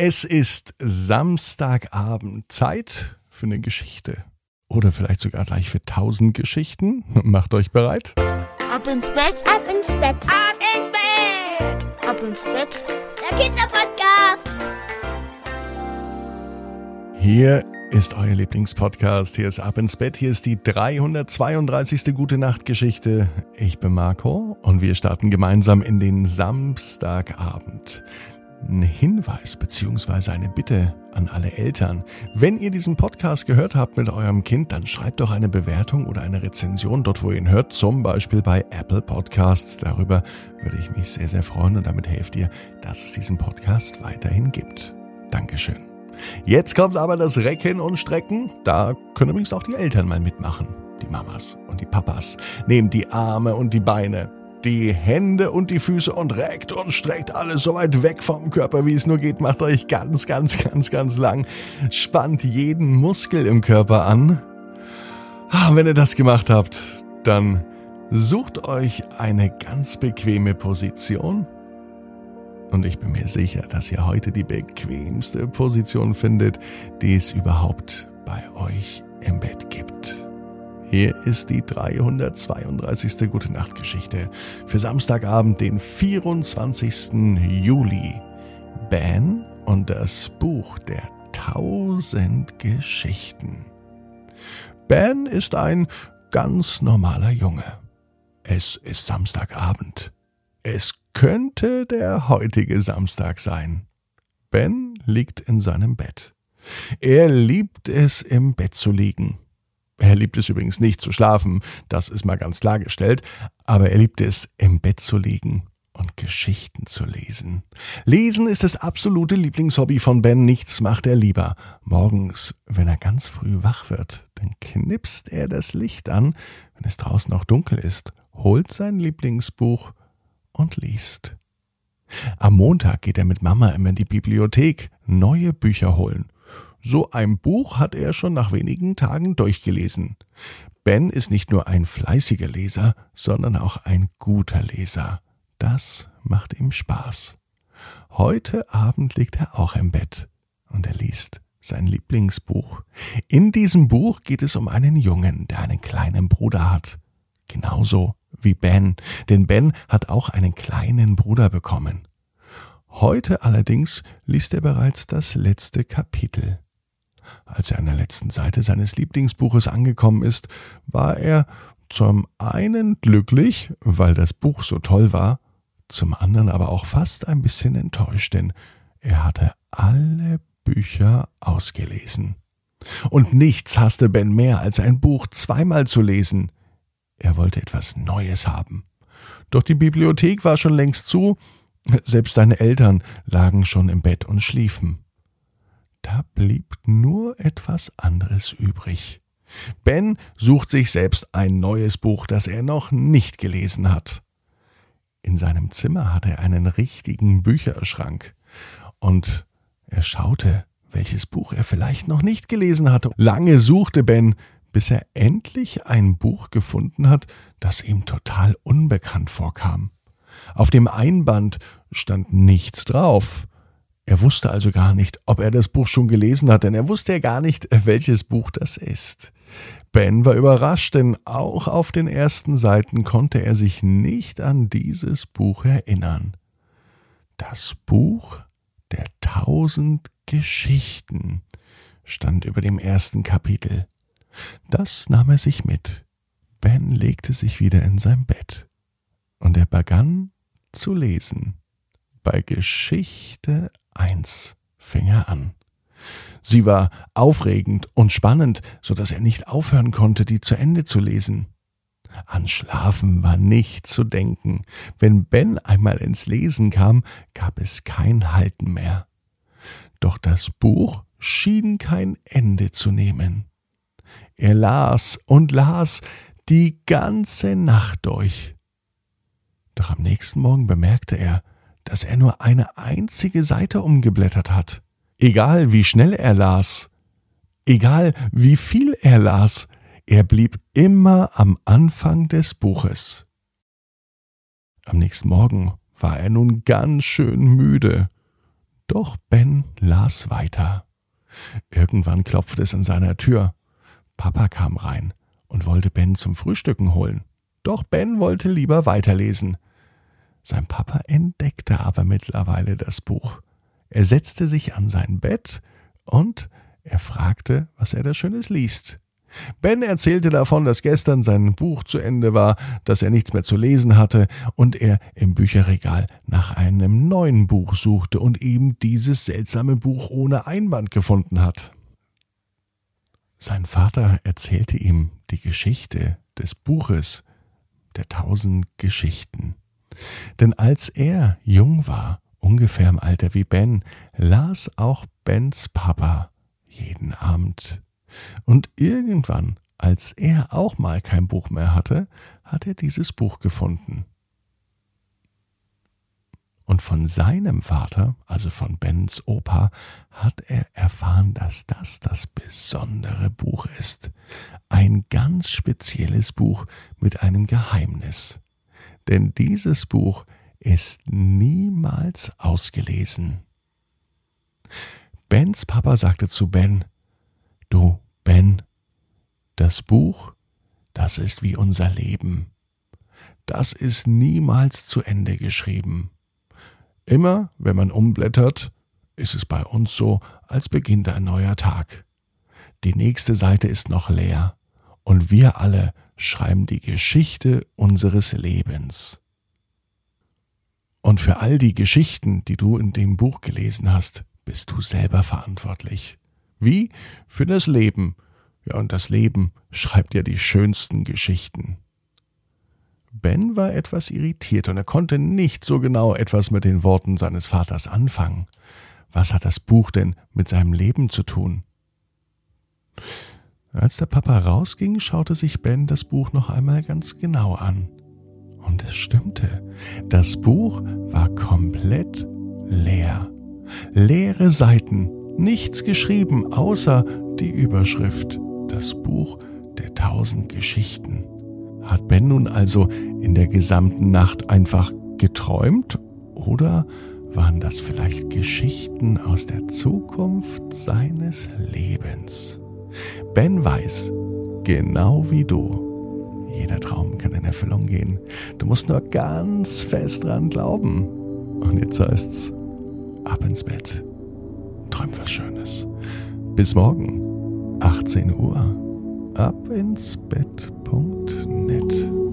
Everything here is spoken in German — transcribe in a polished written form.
Es ist Samstagabend, Zeit für eine Geschichte. Oder vielleicht sogar gleich für 1000 Geschichten. Macht euch bereit. Ab ins Bett, ab ins Bett, ab ins Bett, ab ins Bett. Der Kinderpodcast. Hier ist euer Lieblingspodcast. Hier ist Ab ins Bett. Hier ist die 332. Gute-Nacht-Geschichte. Ich bin Marco und wir starten gemeinsam in den Samstagabend. Ein Hinweis bzw. eine Bitte an alle Eltern. Wenn ihr diesen Podcast gehört habt mit eurem Kind, dann schreibt doch eine Bewertung oder eine Rezension dort, wo ihr ihn hört, zum Beispiel bei Apple Podcasts. Darüber würde ich mich sehr, sehr freuen und damit helft ihr, dass es diesen Podcast weiterhin gibt. Dankeschön. Jetzt kommt aber das Recken und Strecken. Da können übrigens auch die Eltern mal mitmachen. Die Mamas und die Papas. Nehmt die Arme und die Beine, die Hände und die Füße und reckt und streckt alles so weit weg vom Körper, wie es nur geht. Macht euch ganz lang. Spannt jeden Muskel im Körper an. Wenn ihr das gemacht habt, dann sucht euch eine ganz bequeme Position. Und ich bin mir sicher, dass ihr heute die bequemste Position findet, die es überhaupt bei euch im Bett gibt. Hier ist die 332. Gute-Nacht-Geschichte für Samstagabend, den 24. Juli. Ben und das Buch der 1000 Geschichten. Ben ist ein ganz normaler Junge. Es ist Samstagabend. Es könnte der heutige Samstag sein. Ben liegt in seinem Bett. Er liebt es, im Bett zu liegen. Er liebt es übrigens nicht zu schlafen, das ist mal ganz klargestellt, aber er liebt es, im Bett zu liegen und Geschichten zu lesen. Lesen ist das absolute Lieblingshobby von Ben, nichts macht er lieber. Morgens, wenn er ganz früh wach wird, dann knipst er das Licht an, wenn es draußen noch dunkel ist, holt sein Lieblingsbuch und liest. Am Montag geht er mit Mama immer in die Bibliothek, neue Bücher holen. So ein Buch hat er schon nach wenigen Tagen durchgelesen. Ben ist nicht nur ein fleißiger Leser, sondern auch ein guter Leser. Das macht ihm Spaß. Heute Abend liegt er auch im Bett und er liest sein Lieblingsbuch. In diesem Buch geht es um einen Jungen, der einen kleinen Bruder hat. Genauso wie Ben, denn Ben hat auch einen kleinen Bruder bekommen. Heute allerdings liest er bereits das letzte Kapitel. Als er an der letzten Seite seines Lieblingsbuches angekommen ist, war er zum einen glücklich, weil das Buch so toll war, zum anderen aber auch fast ein bisschen enttäuscht, denn er hatte alle Bücher ausgelesen. Und nichts hasste Ben mehr, als ein Buch zweimal zu lesen. Er wollte etwas Neues haben. Doch die Bibliothek war schon längst zu, selbst seine Eltern lagen schon im Bett und schliefen. Da blieb nur etwas anderes übrig. Ben sucht sich selbst ein neues Buch, das er noch nicht gelesen hat. In seinem Zimmer hat er einen richtigen Bücherschrank. Und er schaute, welches Buch er vielleicht noch nicht gelesen hatte. Lange suchte Ben, bis er endlich ein Buch gefunden hat, das ihm total unbekannt vorkam. Auf dem Einband stand nichts drauf. Er wusste also gar nicht, ob er das Buch schon gelesen hat, denn er wusste ja gar nicht, welches Buch das ist. Ben war überrascht, denn auch auf den ersten Seiten konnte er sich nicht an dieses Buch erinnern. Das Buch der 1000 Geschichten stand über dem ersten Kapitel. Das nahm er sich mit. Ben legte sich wieder in sein Bett und er begann zu lesen. Bei Geschichte 1 fing er an. Sie war aufregend und spannend, so dass er nicht aufhören konnte, die zu Ende zu lesen. An Schlafen war nicht zu denken. Wenn Ben einmal ins Lesen kam, gab es kein Halten mehr. Doch das Buch schien kein Ende zu nehmen. Er las und las die ganze Nacht durch. Doch am nächsten Morgen bemerkte er, dass er nur eine einzige Seite umgeblättert hat. Egal wie schnell er las, egal wie viel er las, er blieb immer am Anfang des Buches. Am nächsten Morgen war er nun ganz schön müde. Doch Ben las weiter. Irgendwann klopfte es an seiner Tür. Papa kam rein und wollte Ben zum Frühstücken holen. Doch Ben wollte lieber weiterlesen. Sein Papa entdeckte aber mittlerweile das Buch. Er setzte sich an sein Bett und er fragte, was er da Schönes liest. Ben erzählte davon, dass gestern sein Buch zu Ende war, dass er nichts mehr zu lesen hatte und er im Bücherregal nach einem neuen Buch suchte und eben dieses seltsame Buch ohne Einband gefunden hat. Sein Vater erzählte ihm die Geschichte des Buches der 1000 Geschichten. Denn als er jung war, ungefähr im Alter wie Ben, las auch Bens Papa jeden Abend. Und irgendwann, als er auch mal kein Buch mehr hatte, hat er dieses Buch gefunden. Und von seinem Vater, also von Bens Opa, hat er erfahren, dass das besondere Buch ist. Ein ganz spezielles Buch mit einem Geheimnis. Denn dieses Buch ist niemals ausgelesen. Bens Papa sagte zu Ben: Du, Ben, das Buch, das ist wie unser Leben. Das ist niemals zu Ende geschrieben. Immer, wenn man umblättert, ist es bei uns so, als beginnt ein neuer Tag. Die nächste Seite ist noch leer und wir alle schreiben die Geschichte unseres Lebens. Und für all die Geschichten, die du in dem Buch gelesen hast, bist du selber verantwortlich. Wie? Für das Leben. Ja, und das Leben schreibt ja die schönsten Geschichten. Ben war etwas irritiert und er konnte nicht so genau etwas mit den Worten seines Vaters anfangen. Was hat das Buch denn mit seinem Leben zu tun? Als der Papa rausging, schaute sich Ben das Buch noch einmal ganz genau an. Und es stimmte. Das Buch war komplett leer. Leere Seiten, nichts geschrieben, außer die Überschrift: Das Buch der 1000 Geschichten. Hat Ben nun also in der gesamten Nacht einfach geträumt? Oder waren das vielleicht Geschichten aus der Zukunft seines Lebens? Ben weiß, genau wie du, jeder Traum kann in Erfüllung gehen. Du musst nur ganz fest dran glauben. Und jetzt heißt's: ab ins Bett. Träum was Schönes. Bis morgen, 18 Uhr. abinsbett.net